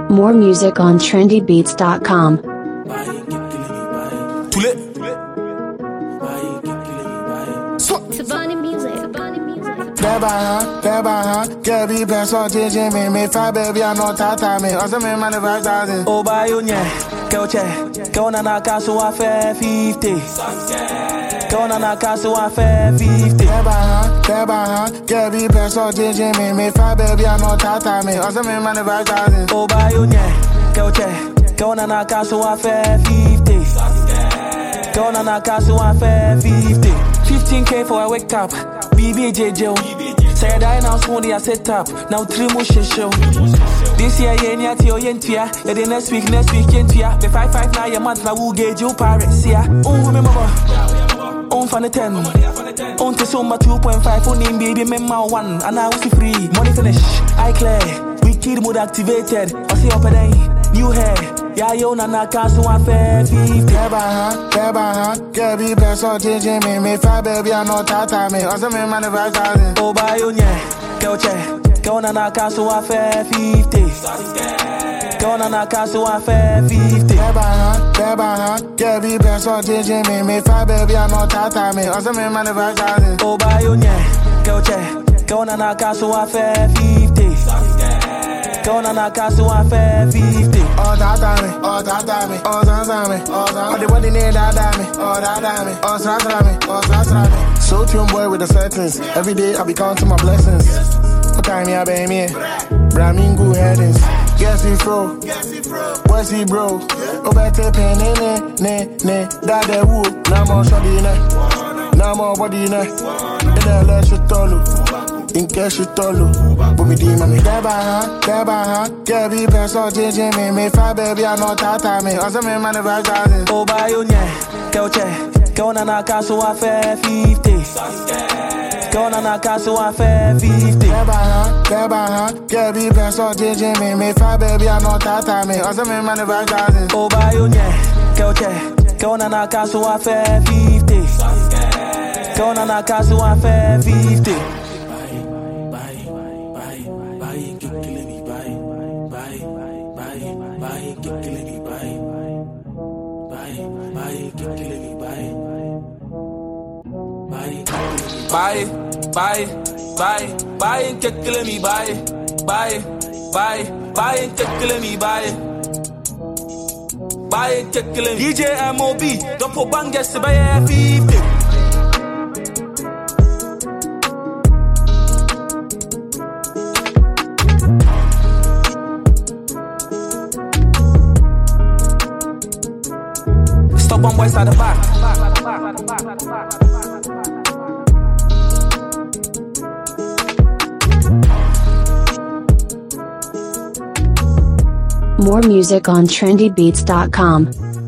More music on trendybeats.com. Get me best on teaching me, five baby, I know Tata me, also me money 5,000. Oh, buy you, yeah, go check, go on a castle, I fair 50. Go on a castle, I fair 50. Get me best on teaching me, five baby, I know Tata me, also me money 5,000. Oh, buy you, yeah, go check, go on a castle, I fair 50. Go on a castle, I fair 50. 15K for a wake up, BBJ Joe. Say I now smoothie I set up. Now 3 more show. This year yeah till yentia. The next week yentia. The 5 now a month now we'll gauge you Paris yeah. Remember. Fan the 10. To summa 2.5 on him baby member 1 and now it's free. Money finish. I clear. Wicked mode activated. I see up a day. New hair. Yeah, yo, nana, castle, I fair 50. Get me best on teaching me, five baby, I know Tata me, also me money 5,000. Oh, buy you, yeah, go check, go nana, castle, I fair 50. Go nana, castle, I fair 50. Get me best on teaching me, five baby, I know Tata me, also me money 5,000. Oh, buy you, yeah, go check, go nana, castle, I fair 50. Go on a castle, I fair 50. Oh, that me, oh, the wedding near that me, oh, that me, oh, sasra me. So tune boy with the settings. Every day I be counting my blessings. What time ya be me? Bramingo headings. Guess he fro, where's he bro? Oh, better pay ne, that they woo. No more shoddy no more body in the less you tolu. In case you tolu, but me di mami get me best on teaching me, five baby, I know Tata me, also me money 5,000. Oh, buy you, yeah, go check, go on a castle, I fair 50. Go on a castle, I fair 50. Get me best on teaching me, five baby, I know Tata me, also me money 5,000. Oh, buy you, yeah, go check, go on a castle, I fair 50. Go on a castle, I fair 50. Buy and get killing me, buy and get killing me, buy and get killing me. DJ MOB, don't put bangers to buy 50. Stop on boys at the back. More music on trendybeats.com.